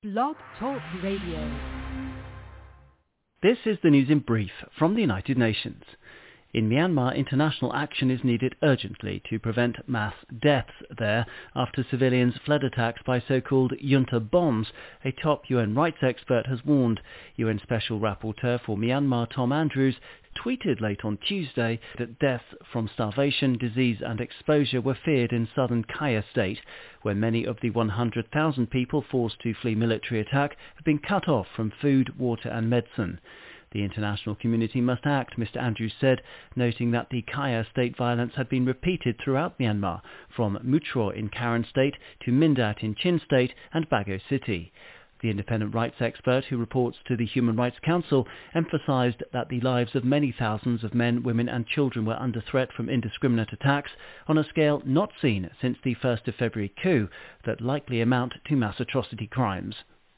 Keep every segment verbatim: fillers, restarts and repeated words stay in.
Blog Talk Radio. This is the news in brief from the United Nations. In Myanmar, international action is needed urgently to prevent mass deaths there after civilians fled attacks by so-called junta bombs, a top U N rights expert has warned. U N Special Rapporteur for Myanmar Tom Andrews tweeted late on Tuesday that deaths from starvation, disease and exposure were feared in southern Kaya state, where many of the one hundred thousand people forced to flee military attack have been cut off from food, water and medicine. The international community must act, Mister Andrews said, noting that the Kaya state violence had been repeated throughout Myanmar, from Mutro in Karen state to Mindat in Chin state and Bago city. The independent rights expert, who reports to the Human Rights Council, emphasised that the lives of many thousands of men, women and children were under threat from indiscriminate attacks on a scale not seen since the first of February coup that likely amount to mass atrocity crimes.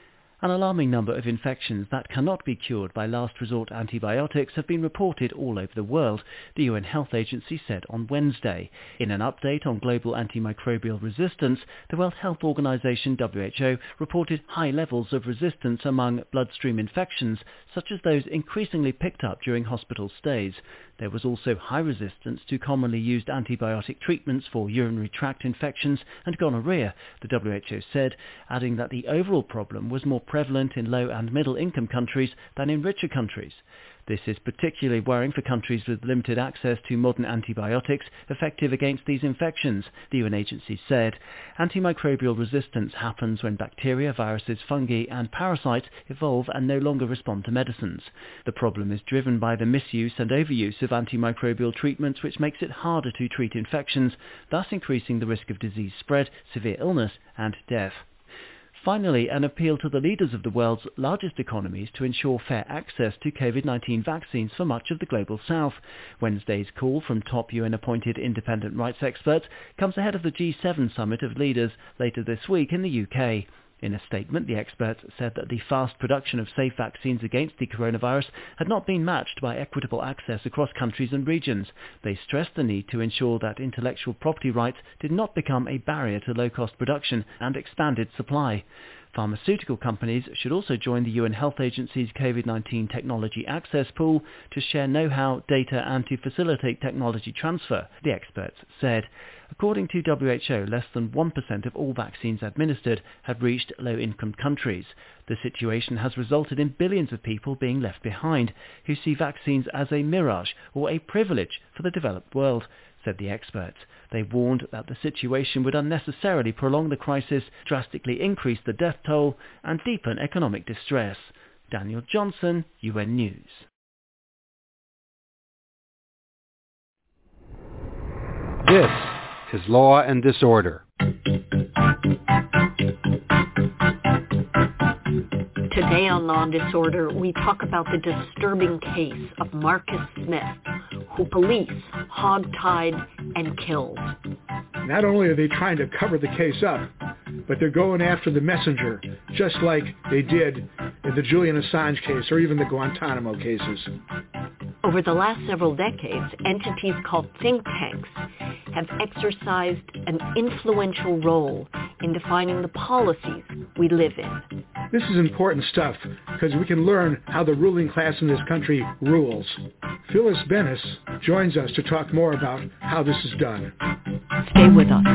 An alarming number of infections that cannot be cured by last resort antibiotics have been reported all over the world, the U N Health Agency said on Wednesday. In an update on global antimicrobial resistance, the World Health Organization W H O reported high levels of resistance among bloodstream infections, such as those increasingly picked up during hospital stays. There was also high resistance to commonly used antibiotic treatments for urinary tract infections and gonorrhea, the W H O said, adding that the overall problem was more prevalent in low and middle income countries than in richer countries. This is particularly worrying for countries with limited access to modern antibiotics effective against these infections, the U N agency said. Antimicrobial resistance happens when bacteria, viruses, fungi and parasites evolve and no longer respond to medicines. The problem is driven by the misuse and overuse of antimicrobial treatments, which makes it harder to treat infections, thus increasing the risk of disease spread, severe illness and death. Finally, an appeal to the leaders of the world's largest economies to ensure fair access to COVID nineteen vaccines for much of the global south. Wednesday's call from top U N-appointed independent rights experts comes ahead of the G seven summit of leaders later this week in the U K. In a statement, the experts said that the fast production of safe vaccines against the coronavirus had not been matched by equitable access across countries and regions. They stressed the need to ensure that intellectual property rights did not become a barrier to low-cost production and expanded supply. Pharmaceutical companies should also join the U N Health Agency's COVID nineteen Technology Access Pool to share know-how, data and to facilitate technology transfer, the experts said. According to W H O, less than one percent of all vaccines administered have reached low-income countries. The situation has resulted in billions of people being left behind, who see vaccines as a mirage or a privilege for the developed world, said the experts. They warned that the situation would unnecessarily prolong the crisis, drastically increase the death toll, and deepen economic distress. Daniel Johnson, U N News. This is Law and Disorder. Today on Law and Disorder, we talk about the disturbing case of Marcus Smith, who police hogtied and killed. Not only are they trying to cover the case up, but they're going after the messenger, just like they did in the Julian Assange case or even the Guantanamo cases. Over the last several decades, entities called think tanks have exercised an influential role in defining the policies we live in. This is important stuff because we can learn how the ruling class in this country rules. Phyllis Bennis joins us to talk more about how this is done. Stay with us.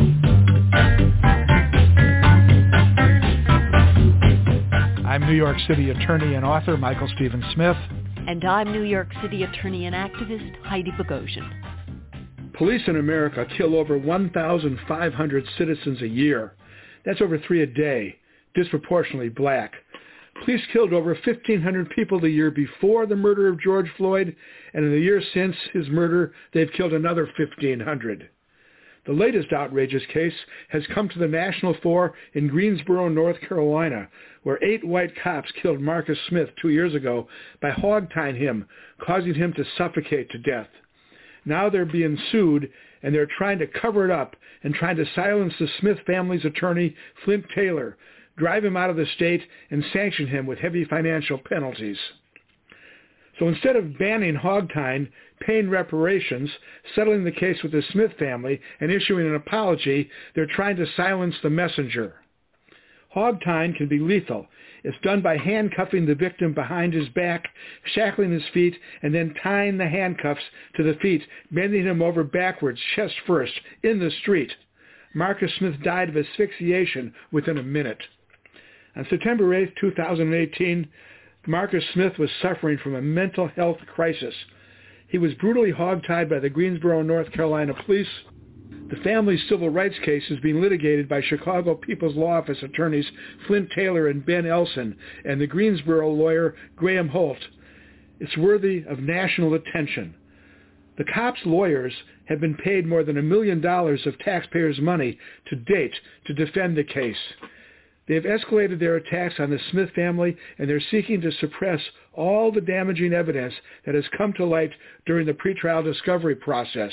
I'm New York City attorney and author Michael Stephen Smith. And I'm New York City attorney and activist Heidi Bogosian. Police in America kill over one thousand five hundred citizens a year. That's over three a day, disproportionately black. Police killed over fifteen hundred people the year before the murder of George Floyd, and in the year since his murder, they've killed another fifteen hundred. The latest outrageous case has come to the national fore in Greensboro, North Carolina, where eight white cops killed Marcus Smith two years ago by hogtying him, causing him to suffocate to death. Now they're being sued, and they're trying to cover it up and trying to silence the Smith family's attorney, Flint Taylor, drive him out of the state, and sanction him with heavy financial penalties. So instead of banning hogtying, paying reparations, settling the case with the Smith family, and issuing an apology, they're trying to silence the messenger. Hog-tying can be lethal. It's done by handcuffing the victim behind his back, shackling his feet, and then tying the handcuffs to the feet, bending him over backwards, chest first, in the street. Marcus Smith died of asphyxiation within a minute. On September eighth, two thousand eighteen, Marcus Smith was suffering from a mental health crisis. He was brutally hog-tied by the Greensboro, North Carolina police. The family's civil rights case is being litigated by Chicago People's Law Office attorneys Flint Taylor and Ben Elson and the Greensboro lawyer Graham Holt. It's worthy of national attention. The cops' lawyers have been paid more than a million dollars of taxpayers' money to date to defend the case. They have escalated their attacks on the Smith family, and they're seeking to suppress all the damaging evidence that has come to light during the pretrial discovery process.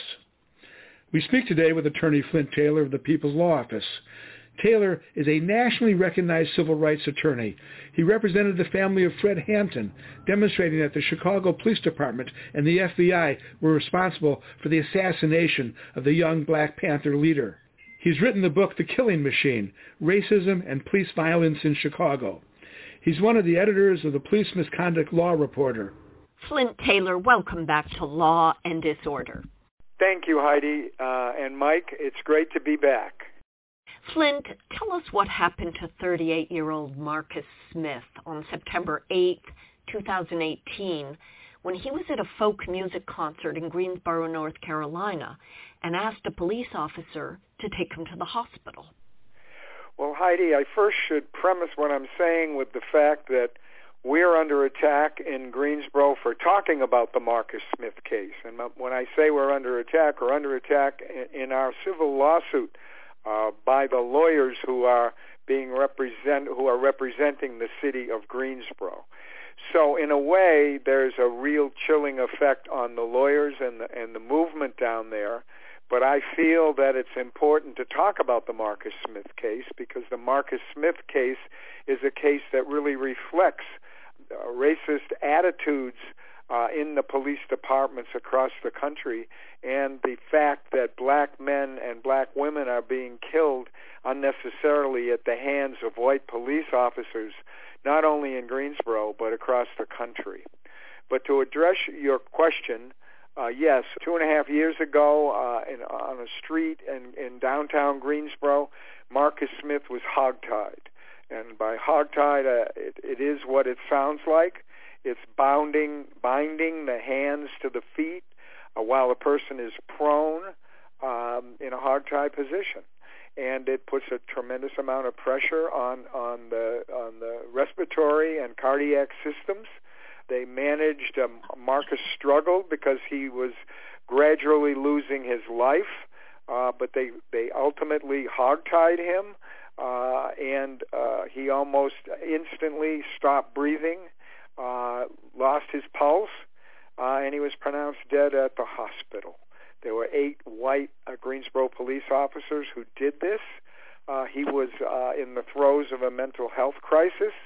We speak today with attorney Flint Taylor of the People's Law Office. Taylor is a nationally recognized civil rights attorney. He represented the family of Fred Hampton, demonstrating that the Chicago Police Department and the F B I were responsible for the assassination of the young Black Panther leader. He's written the book The Killing Machine, Racism and Police Violence in Chicago. He's one of the editors of the Police Misconduct Law Reporter. Flint Taylor, welcome back to Law and Disorder. Thank you, Heidi. Uh, and Mike, it's great to be back. Flint, tell us what happened to thirty-eight-year-old Marcus Smith on September eighth, two thousand eighteen, when he was at a folk music concert in Greensboro, North Carolina, and asked a police officer to take him to the hospital. Well, Heidi, I first should premise what I'm saying with the fact that we're under attack in Greensboro for talking about the Marcus Smith case. And when I say we're under attack, we're under attack in our civil lawsuit uh, by the lawyers who are being represent who are representing the city of Greensboro. So in a way, there's a real chilling effect on the lawyers and the, and the movement down there. But I feel that it's important to talk about the Marcus Smith case because the Marcus Smith case is a case that really reflects uh, racist attitudes uh, in the police departments across the country and the fact that black men and black women are being killed unnecessarily at the hands of white police officers, not only in Greensboro but across the country. But to address your question, Uh, yes, two and a half years ago uh, in, on a street in, in downtown Greensboro, Marcus Smith was hogtied. And by hogtied, uh, it, it is what it sounds like. It's bounding, binding the hands to the feet uh, while a person is prone um, in a hogtied position. And it puts a tremendous amount of pressure on, on, the, on the respiratory and cardiac systems. They managed, um, Marcus struggled because he was gradually losing his life, uh, but they, they ultimately hogtied him, uh, and uh, he almost instantly stopped breathing, uh, lost his pulse, uh, and he was pronounced dead at the hospital. There were eight white uh, Greensboro police officers who did this. Uh, he was uh, in the throes of a mental health crisis.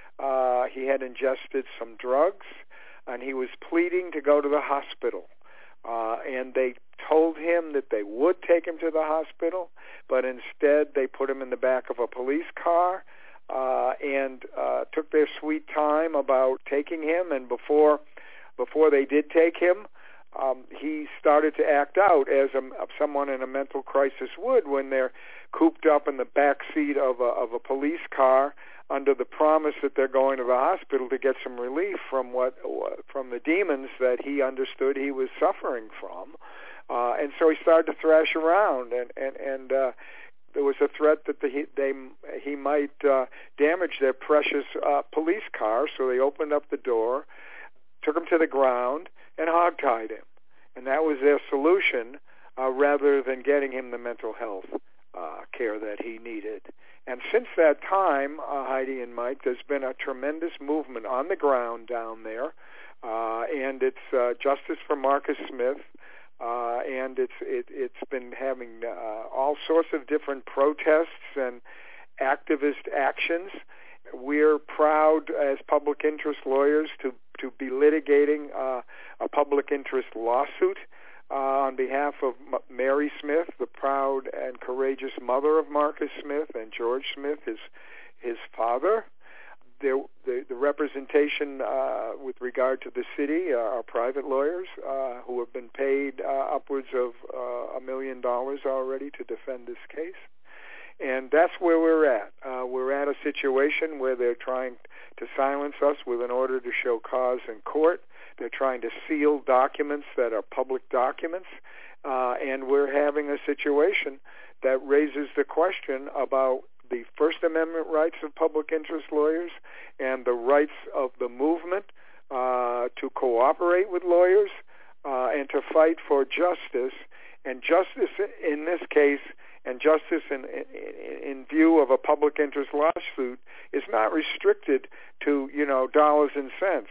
Uh, he had ingested some drugs, and he was pleading to go to the hospital. Uh, and they told him that they would take him to the hospital, but instead they put him in the back of a police car uh, and uh, took their sweet time about taking him. And before before they did take him, um, he started to act out as a, someone in a mental crisis would when they're cooped up in the back seat of a, of a police car under the promise that they're going to the hospital to get some relief from what from the demons that he understood he was suffering from. Uh, and so he started to thrash around, and and, and uh, there was a threat that the, he, they, he might uh, damage their precious uh, police car, so they opened up the door, took him to the ground, and hogtied him. And that was their solution, uh, rather than getting him the mental health uh, care that he needed. And since that time, uh, Heidi and Mike, there's been a tremendous movement on the ground down there, uh, and it's uh, Justice for Marcus Smith, uh, and it's it, it's been having uh, all sorts of different protests and activist actions. We're proud as public interest lawyers to, to be litigating uh, a public interest lawsuit Uh, on behalf of M- Mary Smith, the proud and courageous mother of Marcus Smith, and George Smith, his his father. There, the, the representation uh, with regard to the city uh, are private lawyers uh, who have been paid uh, upwards of uh, a million dollars already to defend this case. And that's where we're at. Uh, we're at a situation where they're trying to silence us with an order to show cause in court. They're trying to seal documents that are public documents. Uh, and we're having a situation that raises the question about the First Amendment rights of public interest lawyers and the rights of the movement uh, to cooperate with lawyers uh, and to fight for justice. And justice in this case, and justice in, in, in view of a public interest lawsuit, is not restricted to, you know, dollars and cents.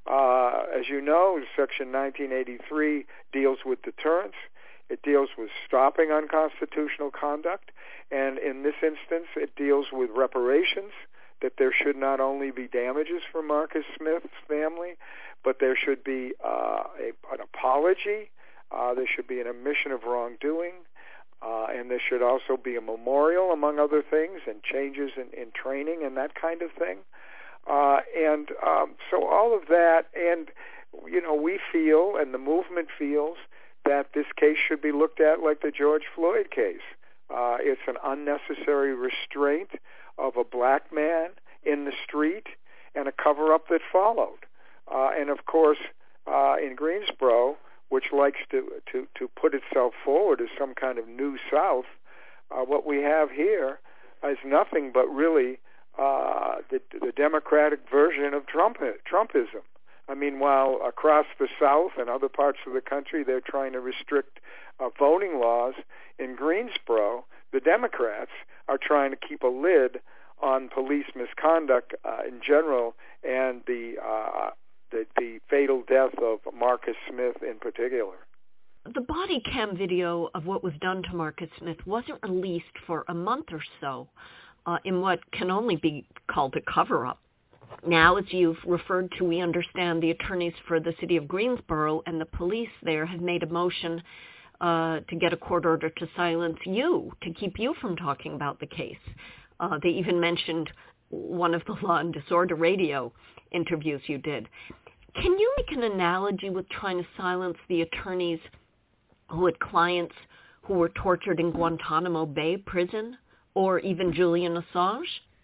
Uh, as you know, Section nineteen eighty-three deals with deterrence. It deals with stopping unconstitutional conduct. And in this instance, it deals with reparations, that there should not only be damages for Marcus Smith's family, but there should be uh, a, an apology. Uh, there should be an admission of wrongdoing. Uh, and there should also be a memorial, among other things, and changes in, in training and that kind of thing. Uh, and um, so all of that, and, you know, we feel, and the movement feels, that this case should be looked at like the George Floyd case. Uh, it's an unnecessary restraint of a black man in the street and a cover-up that followed. Uh, and, of course, uh, in Greensboro, which likes to, to, to put itself forward as some kind of new South, uh, what we have here is nothing but really uh, the, the Democratic version of Trump, Trumpism. I mean, while across the South and other parts of the country they're trying to restrict uh, voting laws, in Greensboro, the Democrats are trying to keep a lid on police misconduct uh, in general and the, uh, the the fatal death of Marcus Smith in particular. The body cam video of what was done to Marcus Smith wasn't released for a month or so uh, in what can only be called a cover-up. Now, as you've referred to, we understand the attorneys for the city of Greensboro and the police there have made a motion uh, to get a court order to silence you, to keep you from talking about the case. Uh, they even mentioned one of the Law and Disorder radio interviews you did. Can you make an analogy with trying to silence the attorneys who had clients who were tortured in Guantanamo Bay prison, or even Julian Assange?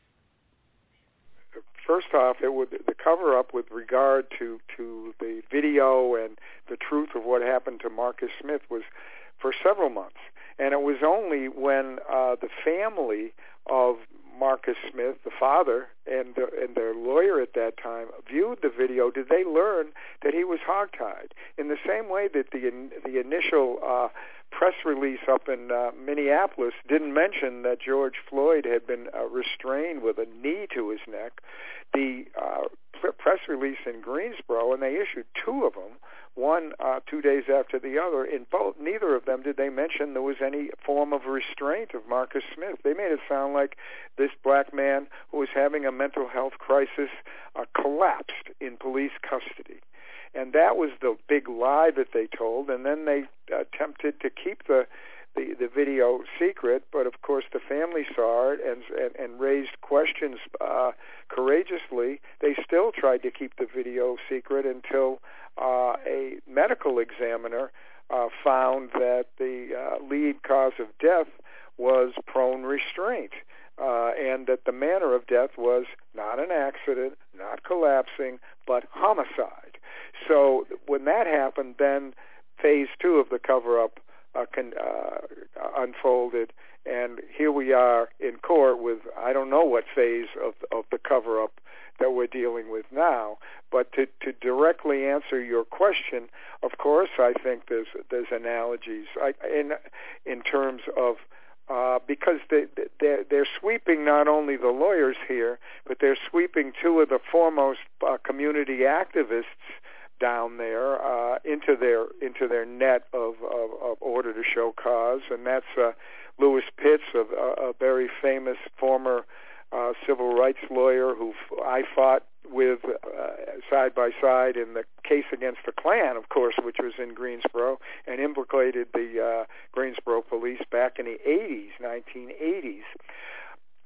First off, it would, the cover-up with regard to, to the video and the truth of what happened to Marcus Smith was for several months. And it was only when uh, the family of Marcus Smith, the father, and, the, and their lawyer at that time viewed the video did they learn that he was hogtied. In the same way that the, the initial uh, press release up in uh, Minneapolis didn't mention that George Floyd had been uh, restrained with a knee to his neck, the uh, press release in Greensboro, and they issued two of them, one uh, two days after the other. In both, neither of them did they mention there was any form of restraint of Marcus Smith. They made it sound like this black man who was having a mental health crisis uh, collapsed in police custody. And that was the big lie that they told, and then they attempted to keep the The, the video secret, but of course the family saw it and and, and raised questions uh, courageously. They still tried to keep the video secret until uh, a medical examiner uh, found that the uh, lead cause of death was prone restraint, uh, and that the manner of death was not an accident, not collapsing, but homicide. So when that happened, then phase two of the cover-up Uh, con, uh, unfolded, and here we are in court with I don't know what phase of of the cover-up that we're dealing with now. But to, to directly answer your question, of course, I think there's there's analogies I, in in terms of uh, because they they're, they're sweeping not only the lawyers here, but they're sweeping two of the foremost uh, community activists down there uh, into their into their net of, of, of order to show cause, and that's uh, Louis Pitts, a, a very famous former uh, civil rights lawyer who I fought with uh, side by side in the case against the Klan, of course, which was in Greensboro, and implicated the uh, Greensboro police back in the eighties, nineteen eighties.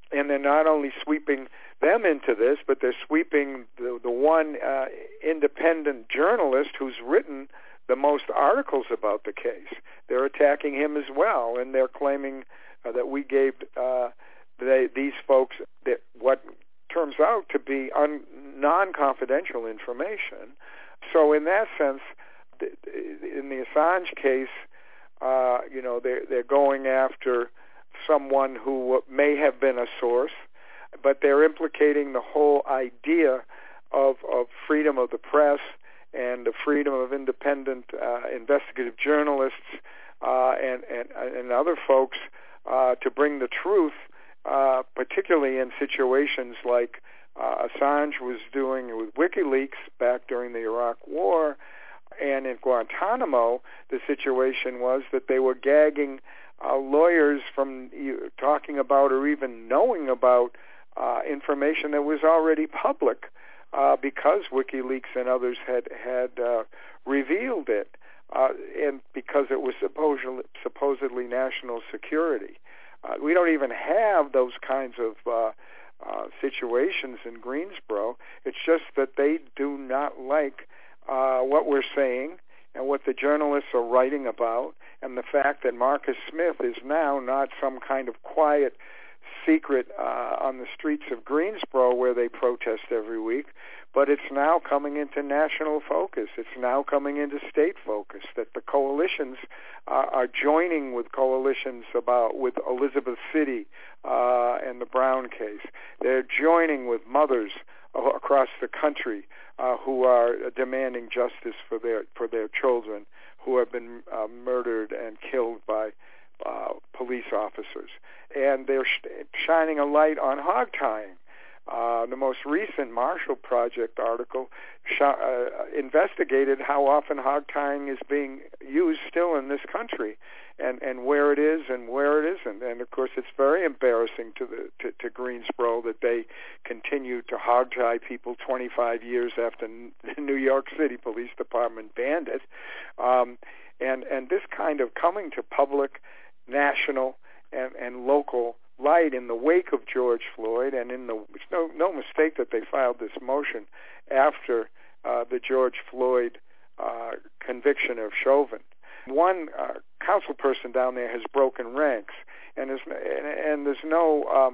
and they're not only sweeping them into this, but they're sweeping the, the one uh, independent journalist who's written the most articles about the case. They're attacking him as well, and they're claiming uh, that we gave uh, they, these folks that what turns out to be un, non-confidential information. So in that sense, in the Assange case, uh, you know, they're, they're going after someone who may have been a source, but they're implicating the whole idea of, of freedom of the press and the freedom of independent uh, investigative journalists uh, and, and, and other folks uh, to bring the truth, uh, particularly in situations like uh, Assange was doing with WikiLeaks back during the Iraq War. And in Guantanamo, the situation was that they were gagging uh, lawyers from talking about or even knowing about uh, information that was already public uh, because WikiLeaks and others had, had uh, revealed it, uh, and because it was supposedly, supposedly national security. Uh, we don't even have those kinds of uh, uh, situations in Greensboro. It's just that they do not like Uh, what we're saying and what the journalists are writing about, and the fact that Marcus Smith is now not some kind of quiet secret uh, on the streets of Greensboro where they protest every week, but it's now coming into national focus. It's now coming into state focus, that the coalitions uh, are joining with coalitions about with Elizabeth City uh, and the Brown case. They're joining with mothers across the country uh, who are demanding justice for their for their children who have been uh, murdered and killed by uh, police officers. And they're sh- shining a light on hog tying. Uh, the most recent Marshall Project article sh- uh, investigated how often hog tying is being used still in this country, and, and where it is and where it isn't. And of course, it's very embarrassing to the to, to Greensboro that they continue to hog tie people twenty-five years after the New York City Police Department banned it. Um, and and this kind of coming to public, national, and, and local light in the wake of George Floyd, and in the it's no no mistake that they filed this motion after uh, the George Floyd uh, conviction of Chauvin. One uh, council person down there has broken ranks, and there's and, and there's no um,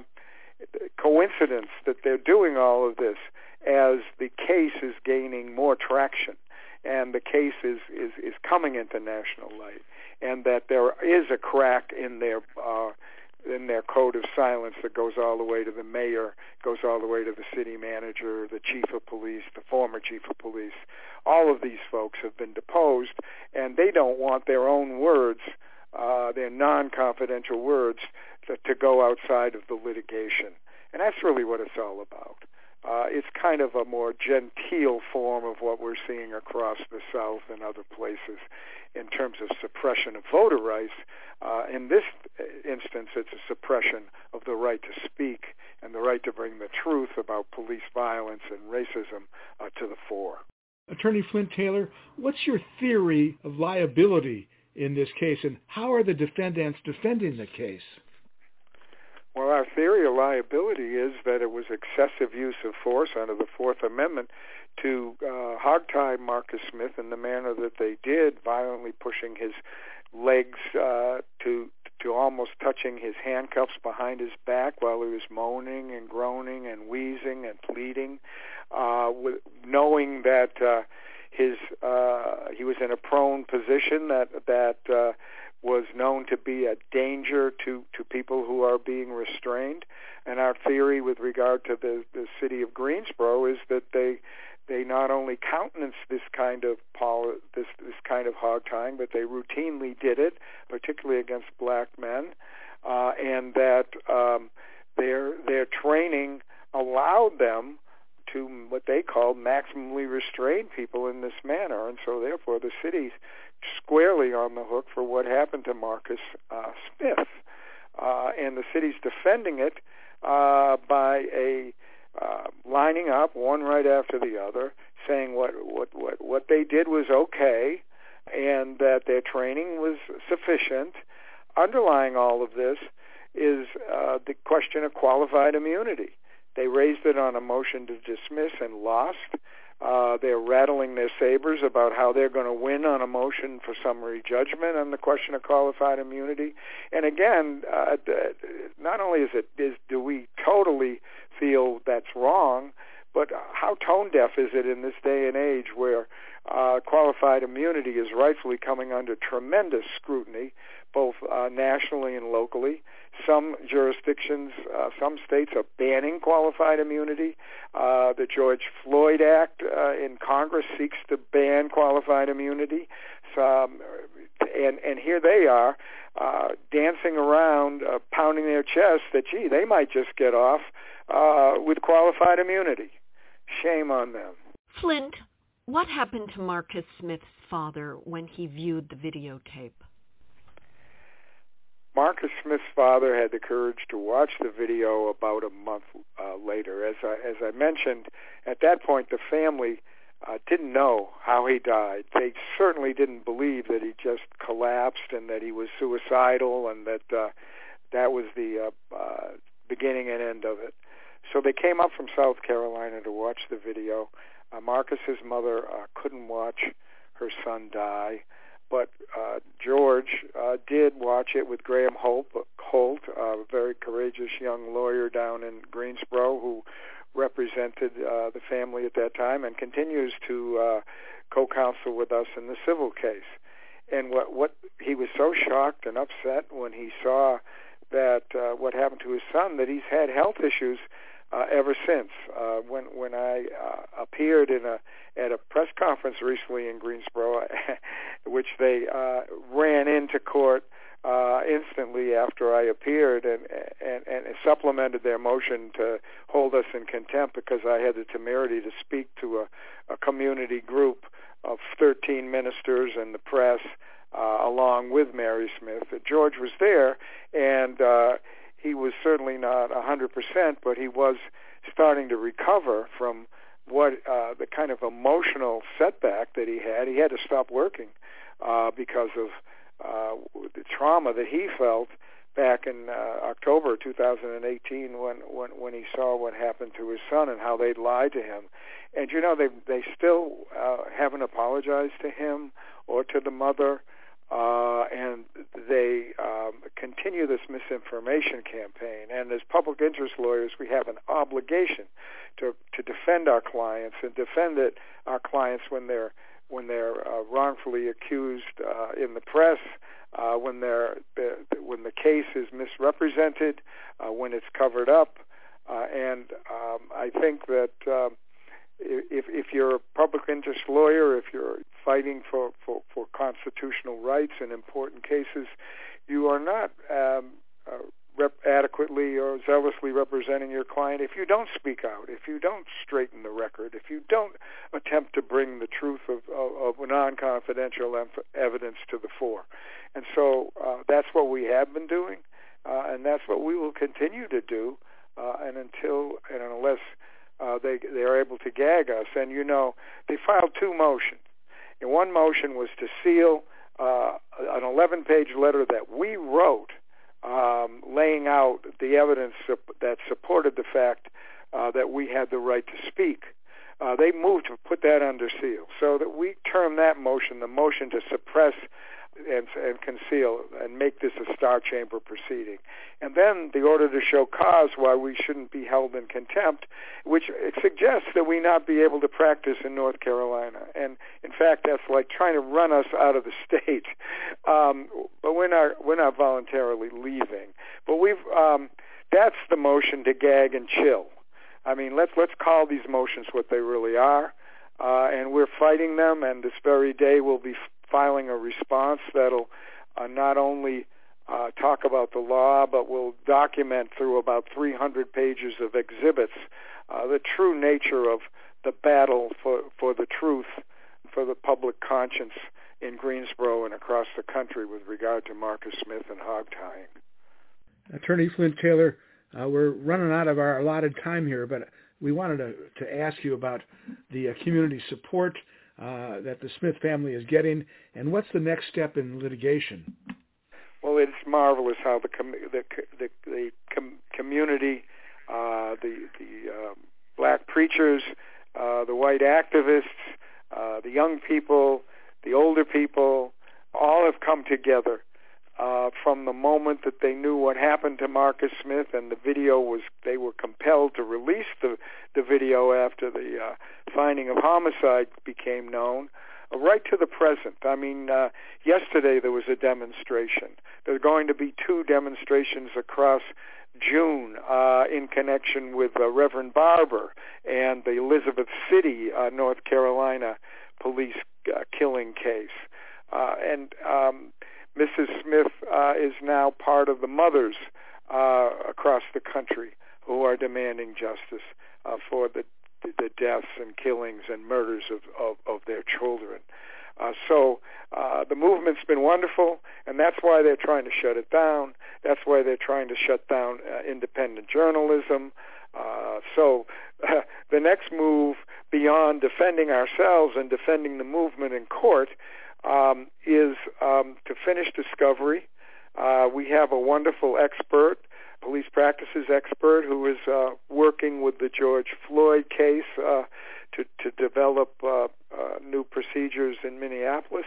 coincidence that they're doing all of this as the case is gaining more traction, and the case is is, is coming into national light, and that there is a crack in their uh, in their code of silence that goes all the way to the mayor, goes all the way to the city manager, the chief of police, the former chief of police. All of these folks have been deposed, and they don't want their own words, uh, their non-confidential words, to, to go outside of the litigation. And that's really what it's all about. Uh, it's kind of a more genteel form of what we're seeing across the South and other places in terms of suppression of voter rights. Uh, in this instance, it's a suppression of the right to speak and the right to bring the truth about police violence and racism uh, to the fore. Attorney Flint Taylor, what's your theory of liability in this case, and how are the defendants defending the case? Well, our theory of liability is that it was excessive use of force under the Fourth Amendment to uh, hogtie Marcus Smith in the manner that they did, violently pushing his legs uh, to to almost touching his handcuffs behind his back while he was moaning and groaning and wheezing and pleading, uh, with, knowing that uh, his uh, he was in a prone position that that uh, was known to be a danger to, to people who are being restrained. And our theory with regard to the, the city of Greensboro is that they they not only countenance this kind of poli- this this kind of hog tying, but they routinely did it, particularly against black men, uh, and that um, their their training allowed them to what they called maximally restrain people in this manner, and so therefore the city's squarely on the hook for what happened to Marcus uh, Smith, uh, and the city's defending it uh, by a uh, lining up one right after the other, saying what what what what they did was okay, and that their training was sufficient. Underlying all of this is uh, the question of qualified immunity. They raised it on a motion to dismiss and lost. Uh, they're rattling their sabers about how they're going to win on a motion for summary judgment on the question of qualified immunity. And again, uh, not only is it is do we totally feel that's wrong, but how tone deaf is it in this day and age where uh, qualified immunity is rightfully coming under tremendous scrutiny, both uh, nationally and locally. Some jurisdictions, uh, some states are banning qualified immunity. Uh, the George Floyd Act uh, in Congress seeks to ban qualified immunity. So, um, and, and here they are uh, dancing around, uh, pounding their chest that, gee, they might just get off uh, with qualified immunity. Shame on them. Flint, what happened to Marcus Smith's father when he viewed the videotape? Marcus Smith's father had the courage to watch the video about a month uh, later. As I, as I mentioned, at that point, the family uh, didn't know how he died. They certainly didn't believe that he just collapsed and that he was suicidal and that uh, that was the uh, uh, beginning and end of it. So they came up from South Carolina to watch the video. Uh, Marcus's mother uh, couldn't watch her son die. But uh, George uh, did watch it with Graham Holt, Holt uh, a very courageous young lawyer down in Greensboro who represented uh, the family at that time and continues to uh, co-counsel with us in the civil case. And what, what he was so shocked and upset when he saw that uh, what happened to his son, that he's had health issues Uh, ever since. Uh, when when I uh, appeared in a at a press conference recently in Greensboro, which they uh, ran into court uh, instantly after I appeared, and, and and supplemented their motion to hold us in contempt because I had the temerity to speak to a, a community group of thirteen ministers and the press, uh, along with Mary Smith. George was there, and uh, he was certainly not one hundred percent, but he was starting to recover from what uh, the kind of emotional setback that he had. He had to stop working uh, because of uh, the trauma that he felt back in uh, October two thousand eighteen when, when, when he saw what happened to his son and how they'd lied to him. And, you know, they, they still uh, haven't apologized to him or to the mother. Uh, and they um, continue this misinformation campaign. And as public interest lawyers, we have an obligation to to defend our clients and defend it, our clients when they're when they're uh, wrongfully accused uh, in the press, uh, when they're uh, when the case is misrepresented, uh, when it's covered up. Uh, and um, I think that um, if if you're a public interest lawyer, if you're fighting for, for, for constitutional rights in important cases, you are not um, uh, rep- adequately or zealously representing your client if you don't speak out, if you don't straighten the record, if you don't attempt to bring the truth of, of, of non-confidential em- evidence to the fore. And so uh, that's what we have been doing, uh, and that's what we will continue to do, uh, and until and unless uh, they they are able to gag us. And, you know, they filed two motions. And one motion was to seal uh, an eleven-page letter that we wrote, um, laying out the evidence that supported the fact uh, that we had the right to speak. Uh, they moved to put that under seal, so that we term that motion the motion to suppress and, and conceal and make this a star chamber proceeding. And then the order to show cause why we shouldn't be held in contempt, which it suggests that we not be able to practice in North Carolina. And in fact, that's like trying to run us out of the state. Um, but we're not we're not voluntarily leaving. But we've um, that's the motion to gag and chill. I mean, let's let's call these motions what they really are, uh, and we're fighting them. And this very day, we'll be filing a response that'll uh, not only uh, talk about the law, but will document through about three hundred pages of exhibits uh, the true nature of the battle for, for the truth, for the public conscience in Greensboro and across the country with regard to Marcus Smith and hog tying. Attorney Flint Taylor, uh, we're running out of our allotted time here, but we wanted to, to ask you about the uh, community support Uh, that the Smith family is getting, and what's the next step in litigation? well, it's marvelous how the com- the the, the com- community, uh, the the um, black preachers, uh, the white activists, uh, the young people, the older people, all have come together uh, from the moment that they knew what happened to Marcus Smith, and the video was, they were compelled to release the, the video after the uh, finding of homicide became known, uh, right to the present. I mean, uh, yesterday there was a demonstration. There are going to be two demonstrations across June uh, in connection with uh, Reverend Barber and the Elizabeth City, uh, North Carolina police uh, killing case. Uh, and um, Missus Smith uh, is now part of the mothers uh, across the country who are demanding justice uh, for the the deaths and killings and murders of, of, of their children. Uh, so uh, the movement's been wonderful, and that's why they're trying to shut it down. That's why they're trying to shut down uh, independent journalism. Uh, so uh, the next move, beyond defending ourselves and defending the movement in court, um, is um, to finish discovery. Uh, we have a wonderful expert, police practices expert, who is uh, working with the George Floyd case uh, to, to develop uh, uh, new procedures in Minneapolis,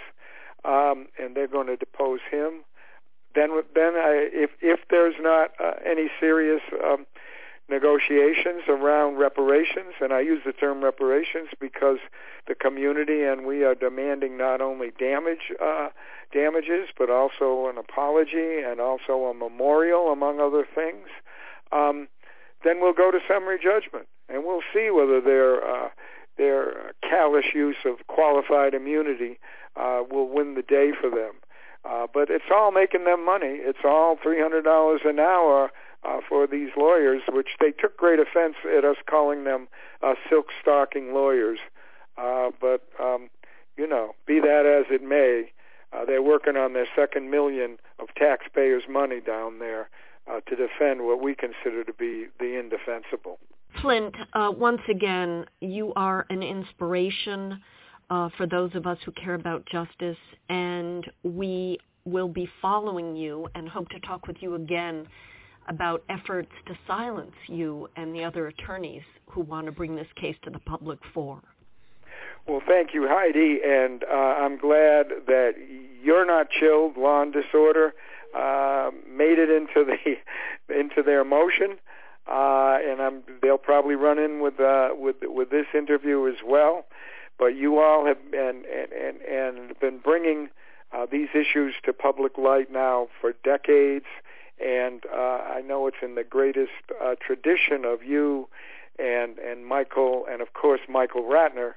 um, and they're going to depose him. Then, then I, if if there's not uh, any serious um, negotiations around reparations, and I use the term reparations because the community and we are demanding not only damage uh, damages, but also an apology and also a memorial, among other things, um, then we'll go to summary judgment, and we'll see whether their uh, their callous use of qualified immunity uh, will win the day for them. Uh, but it's all making them money. It's all three hundred dollars an hour uh, for these lawyers, which they took great offense at us calling them uh, silk-stocking lawyers. Uh, but, um, you know, be that as it may, uh, they're working on their second million of taxpayers' money down there uh, to defend what we consider to be the indefensible. Flint, uh, once again, you are an inspiration Uh, for those of us who care about justice, and we will be following you and hope to talk with you again about efforts to silence you and the other attorneys who want to bring this case to the public fore. Well, thank you, Heidi, and uh, I'm glad that you're not chilled. Law and Disorder uh, made it into the into their motion, uh, and I'm, they'll probably run in with uh, with with this interview as well. But you all have been and, and, and been bringing uh, these issues to public light now for decades, and uh, I know it's in the greatest uh, tradition of you and and Michael, and of course Michael Ratner,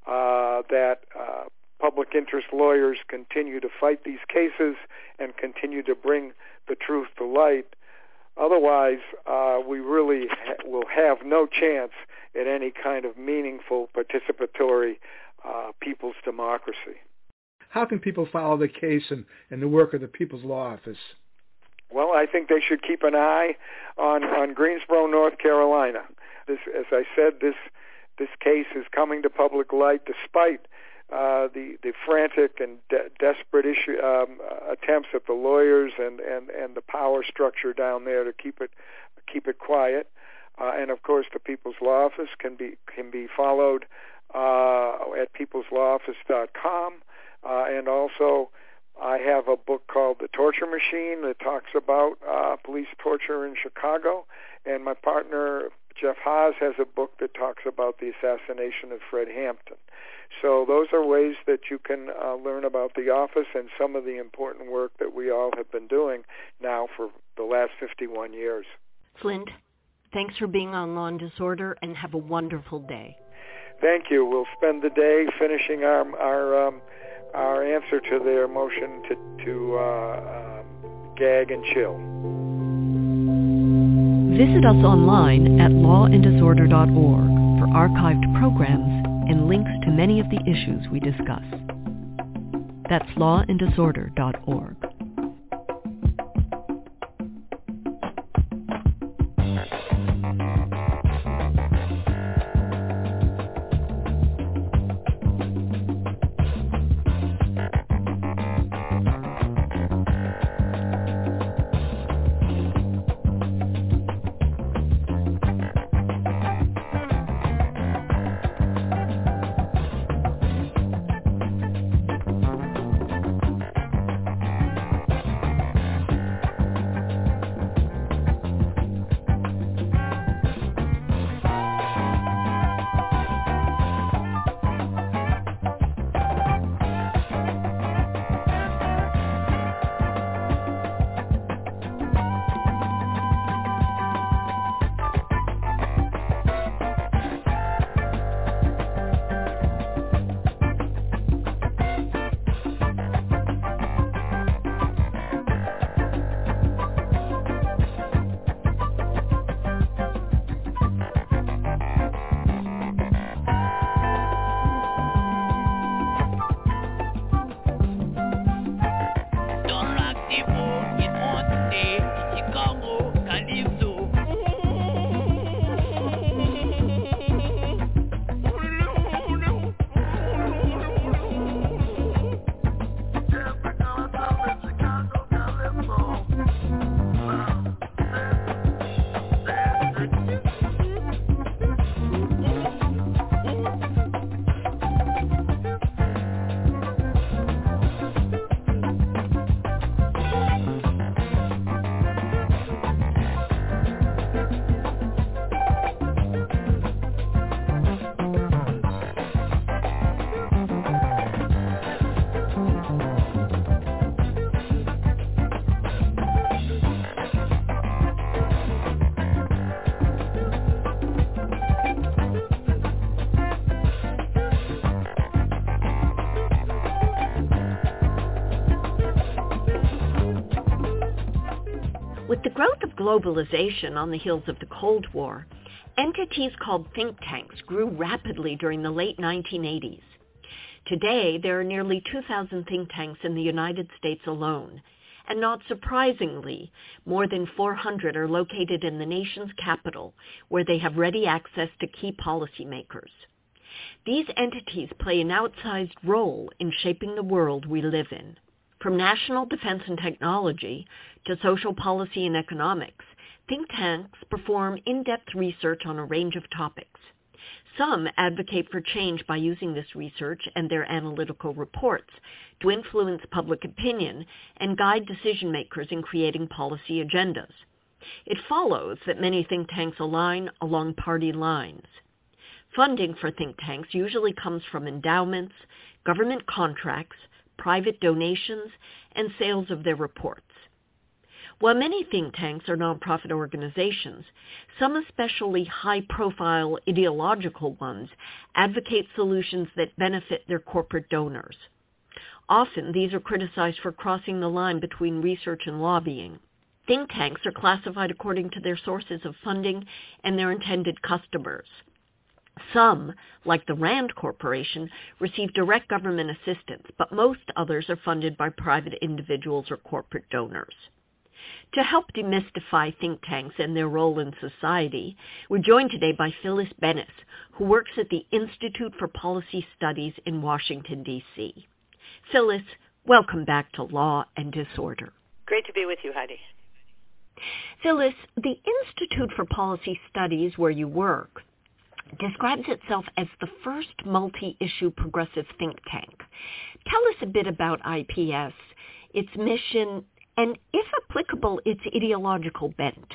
uh, that uh, public interest lawyers continue to fight these cases and continue to bring the truth to light. Otherwise, uh, we really ha- will have no chance at any kind of meaningful, participatory uh, people's democracy. How can people follow the case and, and the work of the People's Law Office? Well, I think they should keep an eye on, on Greensboro, North Carolina. This, as I said, this this case is coming to public light despite uh, the the frantic and de- desperate issue um, attempts of the lawyers and, and, and the power structure down there to keep it keep it quiet. Uh, and of course, the People's Law Office can be can be followed uh, at peoples law office dot com, uh, and also I have a book called The Torture Machine that talks about uh, police torture in Chicago, and my partner Jeff Haas has a book that talks about the assassination of Fred Hampton. So those are ways that you can uh, learn about the office and some of the important work that we all have been doing now for the last fifty-one years. Flint, thanks for being on Law and Disorder, and have a wonderful day. Thank you. We'll spend the day finishing our our um, our answer to their motion to to uh, um, gag and chill. Visit us online at law and disorder dot org for archived programs and links to many of the issues we discuss. That's law and disorder dot org. growth of globalization on the heels of the Cold War, entities called think tanks grew rapidly during the late nineteen eighties. Today, there are nearly two thousand think tanks in the United States alone, and not surprisingly, more than four hundred are located in the nation's capital, where they have ready access to key policymakers. These entities play an outsized role in shaping the world we live in. From national defense and technology to social policy and economics, think tanks perform in-depth research on a range of topics. Some advocate for change by using this research and their analytical reports to influence public opinion and guide decision-makers in creating policy agendas. It follows that many think tanks align along party lines. Funding for think tanks usually comes from endowments, government contracts, private donations, and sales of their reports. While many think tanks are nonprofit organizations, some especially high-profile ideological ones advocate solutions that benefit their corporate donors. Often, these are criticized for crossing the line between research and lobbying. Think tanks are classified according to their sources of funding and their intended customers. Some, like the RAND Corporation, receive direct government assistance, but most others are funded by private individuals or corporate donors. To help demystify think tanks and their role in society, we're joined today by Phyllis Bennis, who works at the Institute for Policy Studies in Washington, D C Phyllis, welcome back to Law and Disorder. Great to be with you, Heidi. Phyllis, the Institute for Policy Studies, where you work, describes itself as the first multi-issue progressive think tank. Tell us a bit about I P S, its mission, and, if applicable, its ideological bent.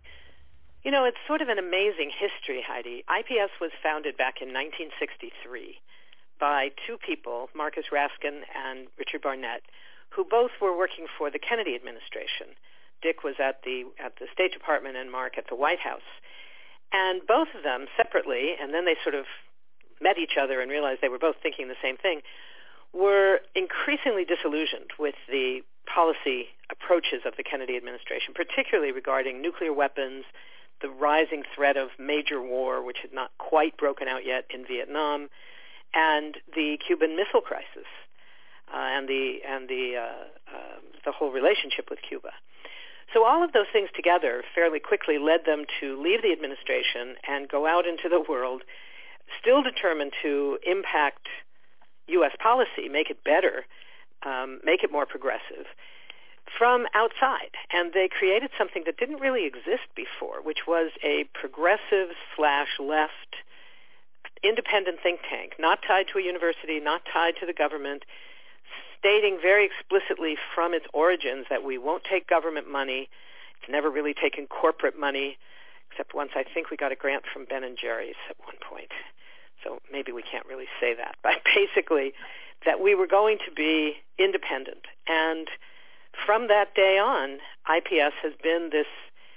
You know, it's sort of an amazing history, Heidi. I P S was founded back in nineteen sixty-three by two people, Marcus Raskin and Richard Barnett, who both were working for the Kennedy administration. Dick was at the at the State Department and Mark at the White House. And both of them separately, and then they sort of met each other and realized they were both thinking the same thing, were increasingly disillusioned with the policy approaches of the Kennedy administration, particularly regarding nuclear weapons, the rising threat of major war, which had not quite broken out yet in Vietnam, and the Cuban Missile Crisis, uh, and the and the uh, uh, the whole relationship with Cuba. So all of those things together fairly quickly led them to leave the administration and go out into the world, still determined to impact U S policy, make it better, um, make it more progressive, from outside. And they created something that didn't really exist before, which was a progressive slash left independent think tank, not tied to a university, not tied to the government, stating very explicitly from its origins that we won't take government money. It's never really taken corporate money, except once I think we got a grant from Ben and Jerry's at one point. So maybe we can't really say that. But basically, that we were going to be independent. And from that day on, I P S has been this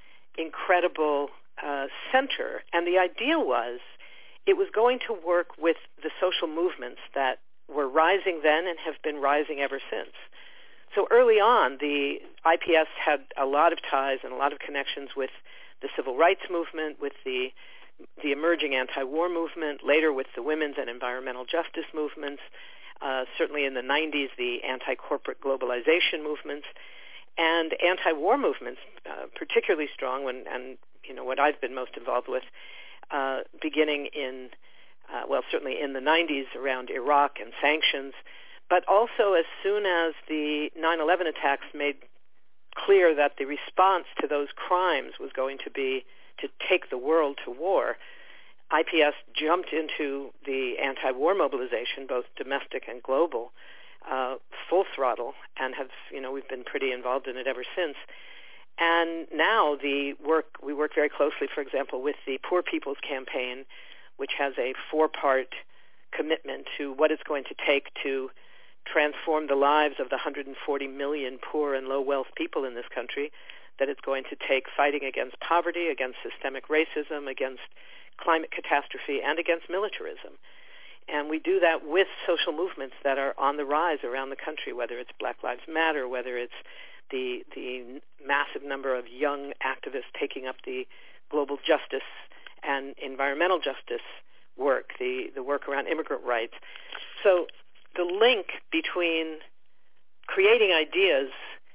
incredible uh, center. And the idea was it was going to work with the social movements that were rising then and have been rising ever since. So early on, the I P S had a lot of ties and a lot of connections with the civil rights movement, with the the emerging anti-war movement, later with the women's and environmental justice movements, uh, certainly in the nineties, the anti-corporate globalization movements, and anti-war movements, uh, particularly strong when, and you know what I've been most involved with, uh, beginning in Uh, well, certainly in the nineties around Iraq and sanctions, but also as soon as the nine eleven attacks made clear that the response to those crimes was going to be to take the world to war, I P S jumped into the anti-war mobilization, both domestic and global, uh, full throttle, and have, you know, we've been pretty involved in it ever since. And now the work, we work very closely, for example, with the Poor People's Campaign, which has a four-part commitment to what it's going to take to transform the lives of the one hundred forty million poor and low-wealth people in this country, that it's going to take fighting against poverty, against systemic racism, against climate catastrophe, and against militarism. And we do that with social movements that are on the rise around the country, whether it's Black Lives Matter, whether it's the the massive number of young activists taking up the global justice and environmental justice work, the, the work around immigrant rights. So the link between creating ideas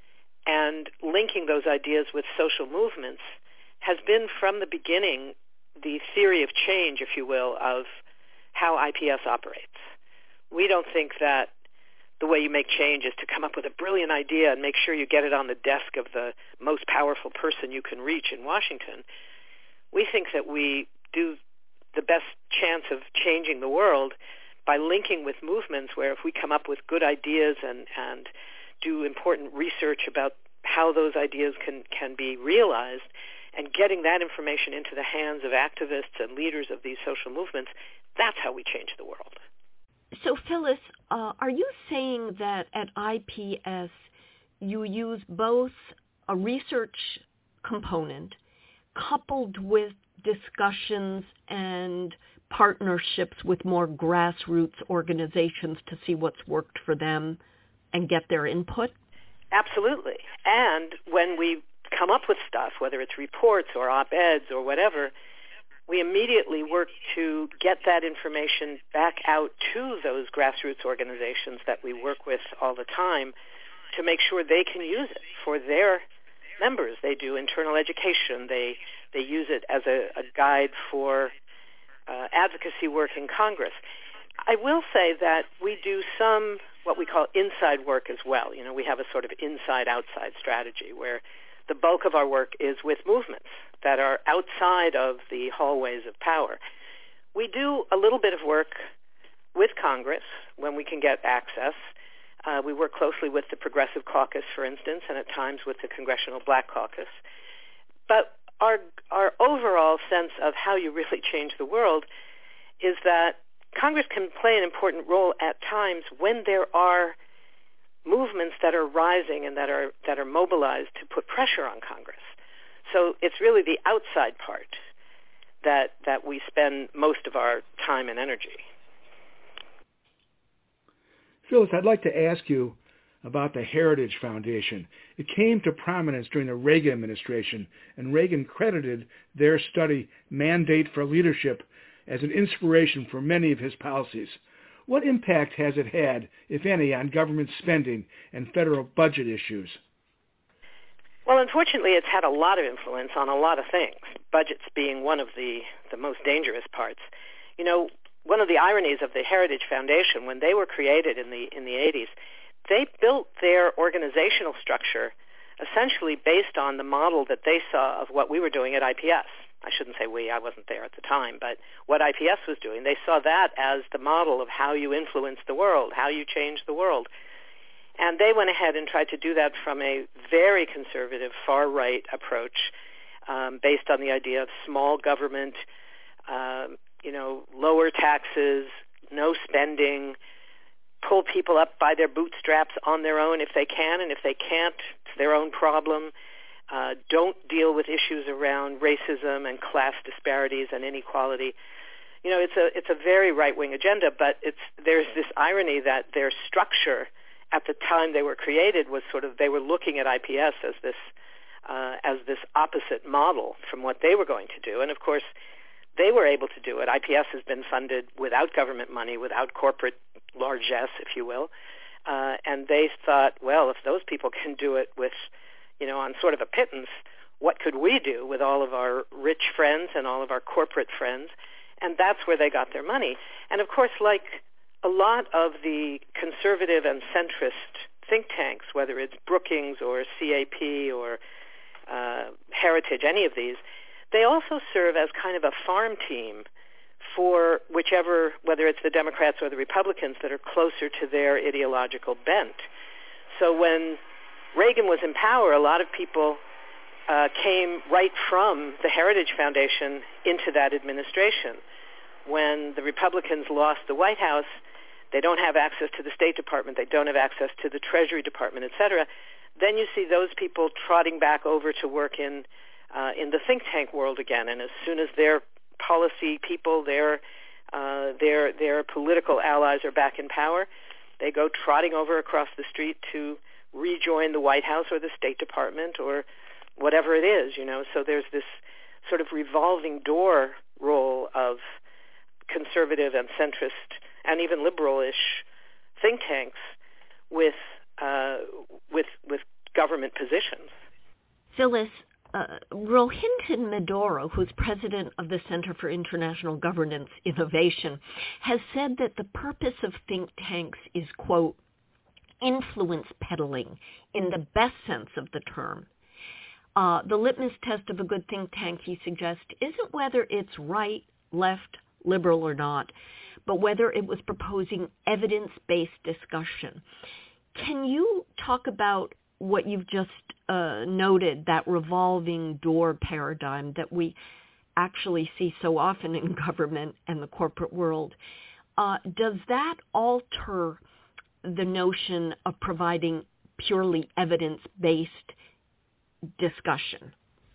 and linking those ideas with social movements has been from the beginning the theory of change, if you will, of how I P S operates. We don't think that the way you make change is to come up with a brilliant idea and make sure you get it on the desk of the most powerful person you can reach in Washington. We think that we do the best chance of changing the world by linking with movements where if we come up with good ideas and, and do important research about how those ideas can, can be realized and getting that information into the hands of activists and leaders of these social movements, that's how we change the world. So, Phyllis, uh, are you saying that at I P S you use both a research component coupled with discussions and partnerships with more grassroots organizations to see what's worked for them and get their input? Absolutely. And when we come up with stuff, whether it's reports or op-eds or whatever, we immediately work to get that information back out to those grassroots organizations that we work with all the time to make sure they can use it for their members. They do internal education. They they use it as a, a guide for uh, advocacy work in Congress. I will say that we do some what we call inside work as well. You know, we have a sort of inside-outside strategy where the bulk of our work is with movements that are outside of the hallways of power. We do a little bit of work with Congress when we can get access. Uh, we work closely with the Progressive Caucus, for instance, and at times with the Congressional Black Caucus. But our our overall sense of how you really change the world is that Congress can play an important role at times when there are movements that are rising and that are that are mobilized to put pressure on Congress. So it's really the outside part that that we spend most of our time and energy. Phyllis, I'd like to ask you about the Heritage Foundation. It came to prominence during the Reagan administration, and Reagan credited their study, Mandate for Leadership, as an inspiration for many of his policies. What impact has it had, if any, on government spending and federal budget issues? Well, unfortunately, it's had a lot of influence on a lot of things, budgets being one of the, the most dangerous parts. You know, one of the ironies of the Heritage Foundation, when they were created in the in the eighties, they built their organizational structure essentially based on the model that they saw of what we were doing at I P S. I shouldn't say we, I wasn't there at the time, but what I P S was doing, they saw that as the model of how you influence the world, how you change the world. And they went ahead and tried to do that from a very conservative, far-right approach um, based on the idea of small government, um, you know, lower taxes, no spending, pull people up by their bootstraps on their own if they can, and if they can't, it's their own problem. Uh, don't deal with issues around racism and class disparities and inequality. You know, it's a it's a very right-wing agenda, but it's there's this irony that their structure at the time they were created was sort of, they were looking at I P S as this uh, as this opposite model from what they were going to do. And of course, they were able to do it. I P S has been funded without government money, without corporate largesse, if you will. Uh, and they thought, well, if those people can do it with, you know, on sort of a pittance, what could we do with all of our rich friends and all of our corporate friends? And that's where they got their money. And of course, like a lot of the conservative and centrist think tanks, whether it's Brookings or C A P or uh, Heritage, any of these, they also serve as kind of a farm team for whichever, whether it's the Democrats or the Republicans that are closer to their ideological bent. So when Reagan was in power, a lot of people uh, came right from the Heritage Foundation into that administration. When the Republicans lost the White House, they don't have access to the State Department, they don't have access to the Treasury Department, et cetera. Then you see those people trotting back over to work in uh, in the think tank world again. And as soon as their policy people, their uh, their their political allies are back in power, they go trotting over across the street to rejoin the White House or the State Department or whatever it is, you know. So there's this sort of revolving door role of conservative and centrist and even liberal-ish think tanks with uh, with with government positions. Phyllis, uh, Rohinton Medoro, who's president of the Center for International Governance Innovation, has said that the purpose of think tanks is, quote, influence peddling in the best sense of the term. Uh, the litmus test of a good think tank, he suggests, isn't whether it's right, left, liberal or not, but whether it was proposing evidence-based discussion. Can you talk about what you've just uh, noted, that revolving door paradigm that we actually see so often in government and the corporate world? Uh, does that alter the notion of providing purely evidence-based discussion?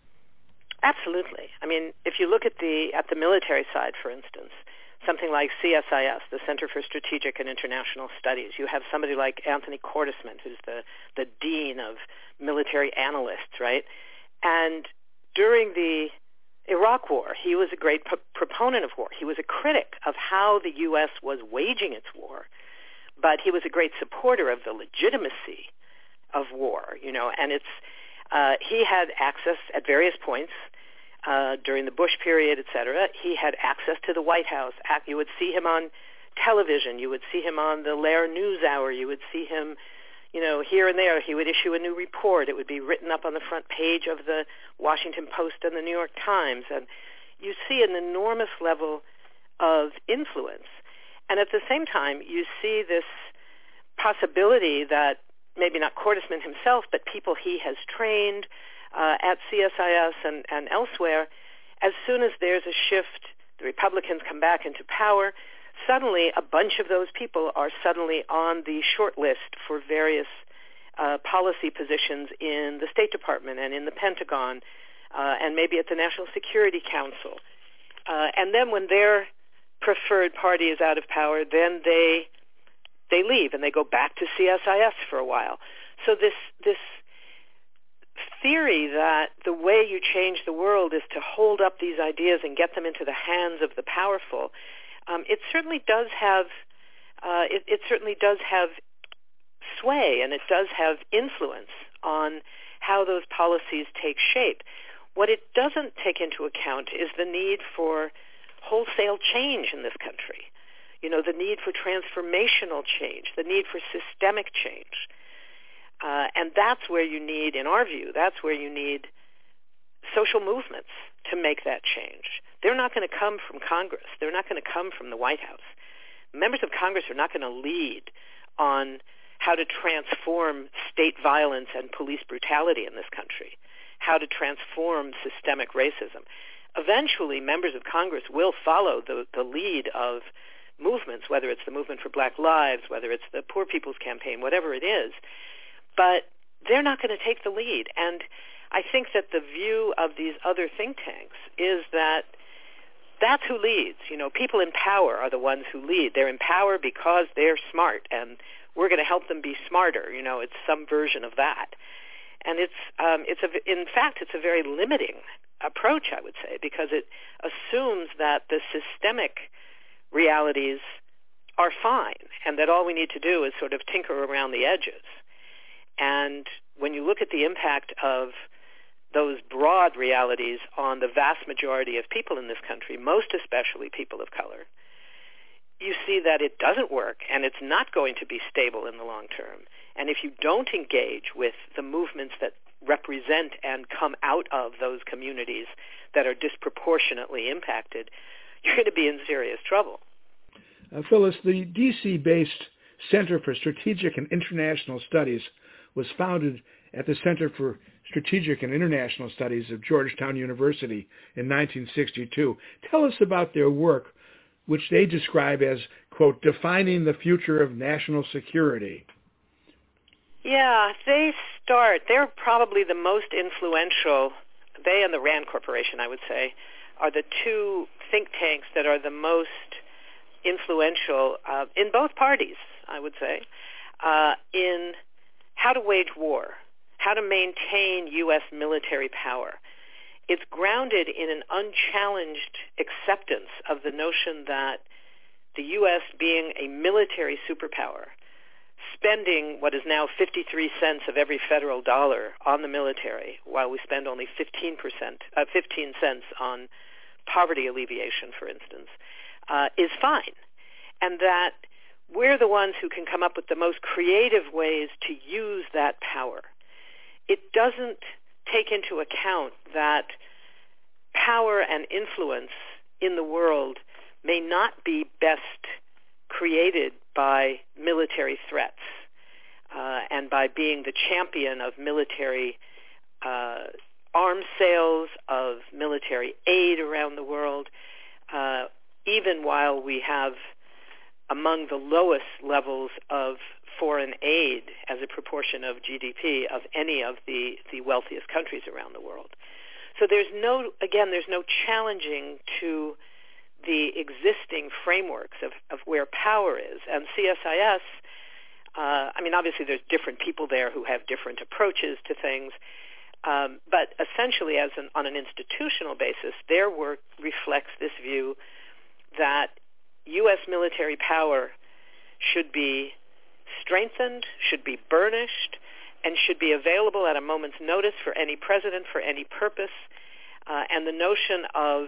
Absolutely. I mean, if you look at the at the military side, for instance, something like C S I S, the Center for Strategic and International Studies, you have somebody like Anthony Cordesman, who's the, the dean of military analysts, right? And during the Iraq War, he was a great p- proponent of war. He was a critic of how the U S was waging its war, but he was a great supporter of the legitimacy of war, you know, and it's Uh, he had access at various points uh, during the Bush period, et cetera. He had access to the White House. You would see him on television. You would see him on the Lehrer NewsHour. You would see him, you know, here and there. He would issue a new report. It would be written up on the front page of the Washington Post and the New York Times. And you see an enormous level of influence. And at the same time, you see this possibility that maybe not Cordesman himself, but people he has trained uh, at C S I S and, and elsewhere, as soon as there's a shift, the Republicans come back into power, suddenly a bunch of those people are suddenly on the short list for various uh, policy positions in the State Department and in the Pentagon uh, and maybe at the National Security Council. Uh, and then when their preferred party is out of power, then they they leave and they go back to C S I S for a while. So this this theory that the way you change the world is to hold up these ideas and get them into the hands of the powerful, um, it certainly does have uh, it, it certainly does have sway, and it does have influence on how those policies take shape. What it doesn't take into account is the need for wholesale change in this country. You know, the need for transformational change, the need for systemic change. Uh, and that's where you need, in our view, that's where you need social movements to make that change. They're not going to come from Congress. They're not going to come from the White House. Members of Congress are not going to lead on how to transform state violence and police brutality in this country, how to transform systemic racism. Eventually, members of Congress will follow the, the lead of movements, whether it's the Movement for Black Lives, whether it's the Poor People's Campaign, whatever it is, but they're not going to take the lead. And I think that the view of these other think tanks is that that's who leads. You know, people in power are the ones who lead. They're in power because they're smart, and we're going to help them be smarter. You know, it's some version of that. And it's, um, it's a, in fact, it's a very limiting approach, I would say, because it assumes that the systemic realities are fine and that all we need to do is sort of tinker around the edges. And when you look at the impact of those broad realities on the vast majority of people in this country, most especially people of color, you see that it doesn't work and it's not going to be stable in the long term. And if you don't engage with the movements that represent and come out of those communities that are disproportionately impacted, you're going to be in serious trouble. Uh, Phyllis, the D C-based Center for Strategic and International Studies was founded at the Center for Strategic and International Studies of Georgetown University in nineteen sixty-two. Tell us about their work, which they describe as, quote, defining the future of national security. Yeah, they start, they're probably the most influential, they and the RAND Corporation, I would say, are the two think tanks that are the most influential uh, in both parties, I would say, uh, in how to wage war, how to maintain U S military power. It's grounded in an unchallenged acceptance of the notion that the U S being a military superpower, spending what is now fifty-three cents of every federal dollar on the military, while we spend only fifteen percent, uh, fifteen cents on poverty alleviation, for instance, uh, is fine. And that we're the ones who can come up with the most creative ways to use that power. It doesn't take into account that power and influence in the world may not be best created by military threats uh, and by being the champion of military uh, arms sales, of military aid around the world, uh, even while we have among the lowest levels of foreign aid as a proportion of G D P of any of the, the wealthiest countries around the world. So there's no, again, there's no challenging to the existing frameworks of, of where power is. And C S I S, uh, I mean, obviously there's different people there who have different approaches to things, um, but essentially as an, on an institutional basis, their work reflects this view that U S military power should be strengthened, should be burnished, and should be available at a moment's notice for any president, for any purpose, uh, and the notion of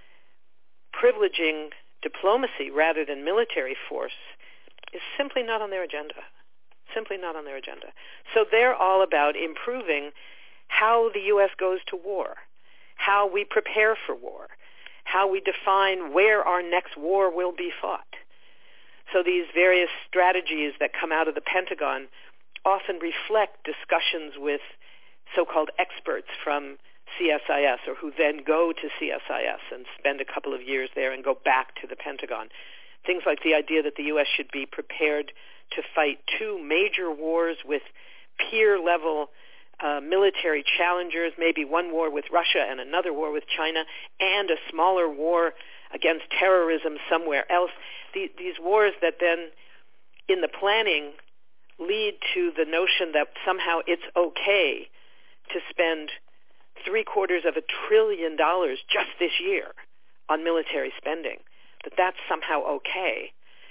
privileging diplomacy rather than military force is simply not on their agenda, simply not on their agenda. So they're all about improving how the U S goes to war, how we prepare for war, how we define where our next war will be fought. So these various strategies that come out of the Pentagon often reflect discussions with so-called experts from C S I S, or who then go to C S I S and spend a couple of years there and go back to the Pentagon. Things like the idea that the U S should be prepared to fight two major wars with peer-level uh, military challengers, maybe one war with Russia and another war with China, and a smaller war against terrorism somewhere else. The, these wars that then, in the planning, lead to the notion that somehow it's okay to spend three quarters of a trillion dollars just this year on military spending, that that's somehow okay.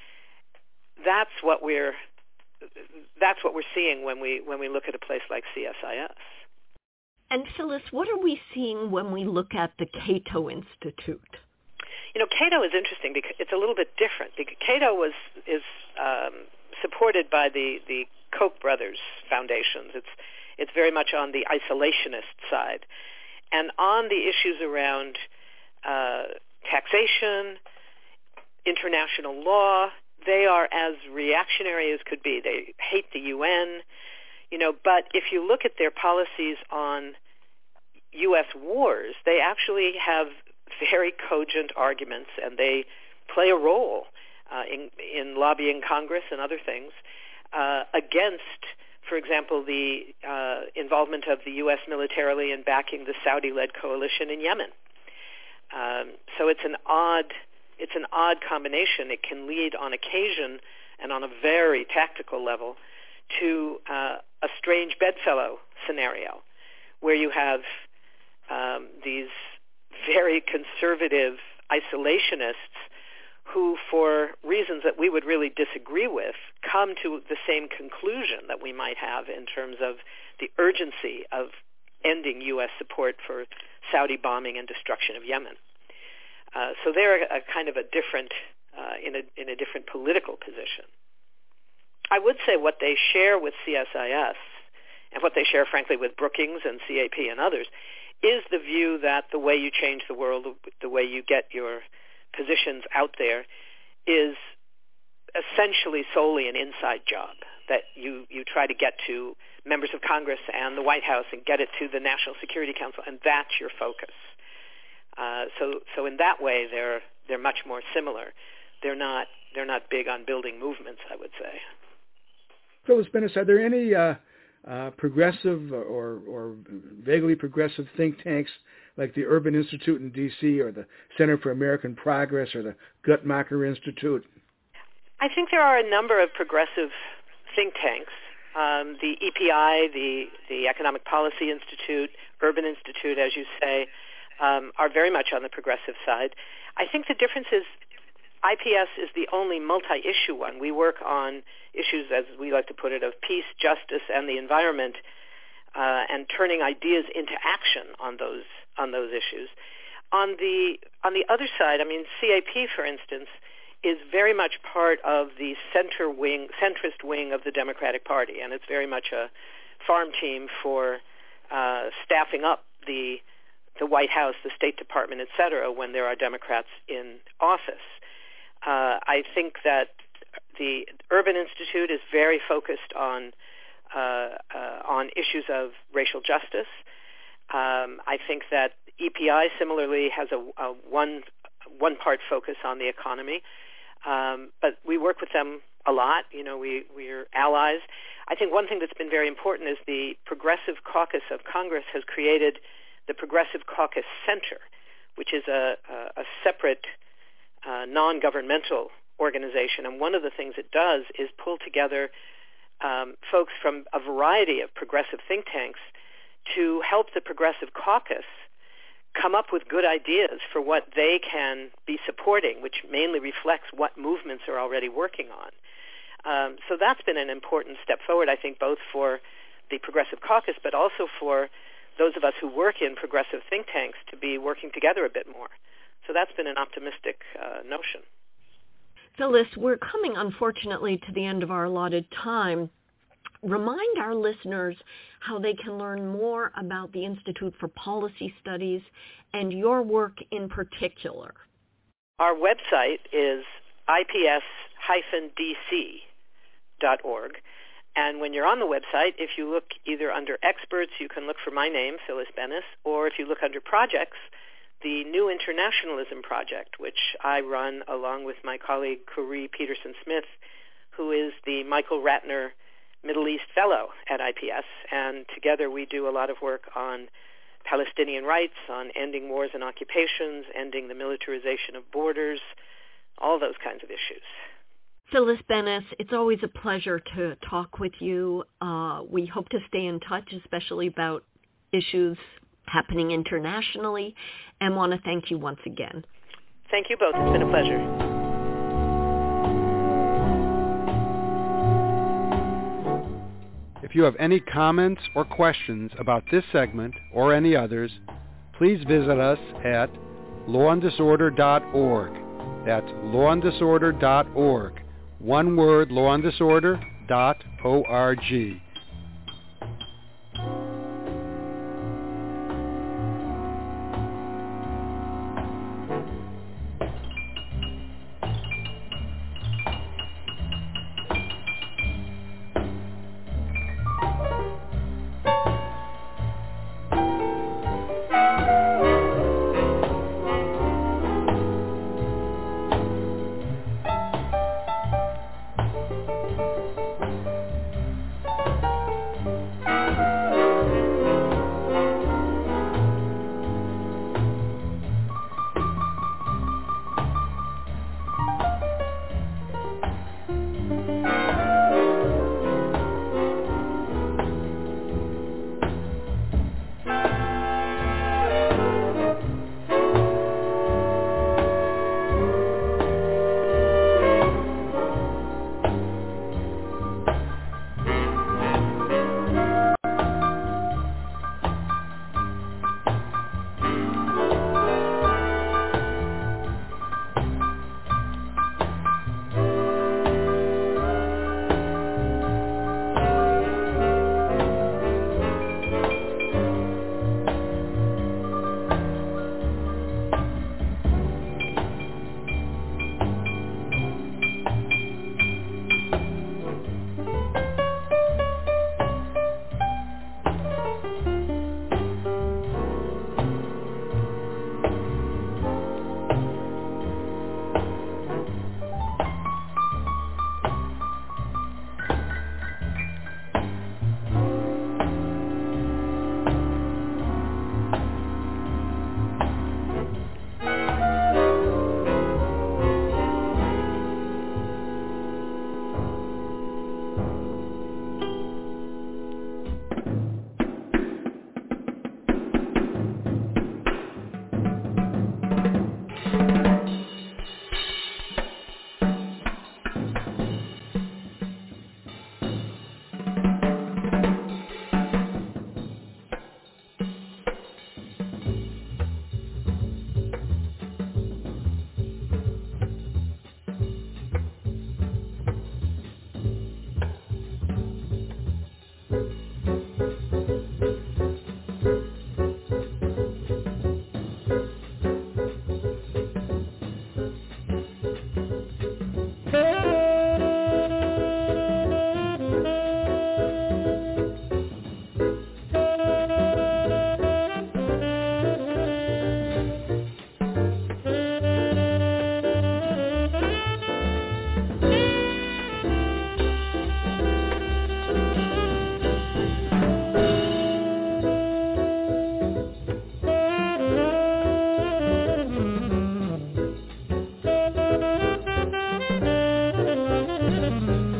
That's what we're that's what we're seeing when we when we look at a place like C S I S. And Phyllis, what are we seeing when we look at the Cato Institute? You know, Cato is interesting because it's a little bit different. Because Cato was is um, supported by the, the Koch brothers foundations. It's it's very much on the isolationist side, and on the issues around uh, taxation, international law, they are as reactionary as could be. They hate the U N, you know. But if you look at their policies on U S wars, they actually have very cogent arguments, and they play a role uh, in, in lobbying Congress and other things uh, against, for example, the uh, involvement of the U S militarily in backing the Saudi-led coalition in Yemen. Um, so it's an odd, it's an odd combination. It can lead on occasion and on a very tactical level to uh, a strange bedfellow scenario where you have um, these very conservative isolationists who, for reasons that we would really disagree with, come to the same conclusion that we might have in terms of the urgency of ending U S support for Saudi bombing and destruction of Yemen. Uh, so they're a, a kind of a different, uh, in a in a different political position. I would say what they share with C S I S, and what they share, frankly, with Brookings and C A P and others, is the view that the way you change the world, the way you get your positions out there, is essentially solely an inside job, that you, you try to get to members of Congress and the White House and get it to the National Security Council, and that's your focus. Uh, so so in that way, they're they're much more similar. They're not they're not big on building movements, I would say. Phyllis Bennis, are there any uh, uh, progressive or, or vaguely progressive think tanks like the Urban Institute in D C or the Center for American Progress or the Guttmacher Institute? I think there are a number of progressive think tanks. Um, the E P I, the, the Economic Policy Institute, Urban Institute, as you say, um, are very much on the progressive side. I think the difference is I P S is the only multi-issue one. We work on issues, as we like to put it, of peace, justice, and the environment, uh, and turning ideas into action on those on those issues. On the on the other side, I mean, C A P, for instance, is very much part of the center wing, centrist wing of the Democratic Party, and it's very much a farm team for uh, staffing up the the White House, the State Department, et cetera, when there are Democrats in office. Uh, I think that the Urban Institute is very focused on uh, uh, on issues of racial justice. Um, I think that E P I similarly has a, a one one part focus on the economy, um, but we work with them a lot. You know, we we're allies. I think one thing that's been very important is the Progressive Caucus of Congress has created the Progressive Caucus Center, which is a, a, a separate uh, non-governmental organization. And one of the things it does is pull together um, folks from a variety of progressive think tanks to help the Progressive Caucus come up with good ideas for what they can be supporting, which mainly reflects what movements are already working on. Um, so that's been an important step forward, I think, both for the Progressive Caucus, but also for those of us who work in progressive think tanks to be working together a bit more. So that's been an optimistic uh, notion. Phyllis, we're coming, unfortunately, to the end of our allotted time. Remind our listeners how they can learn more about the Institute for Policy Studies and your work in particular. Our website is I P S D C dot org. And when you're on the website, if you look either under experts, you can look for my name, Phyllis Bennis, or if you look under projects, the New Internationalism Project, which I run along with my colleague Corey Peterson-Smith, who is the Michael Ratner Middle East Fellow at I P S. And together we do a lot of work on Palestinian rights, on ending wars and occupations, ending the militarization of borders, all those kinds of issues. Phyllis Bennis, it's always a pleasure to talk with you. Uh, we hope to stay in touch, especially about issues happening internationally, and want to thank you once again. Thank you both. It's been a pleasure. If you have any comments or questions about this segment or any others, please visit us at law and disorder dot org. That's law and disorder dot org. One word, law and disorder dot org. Bye.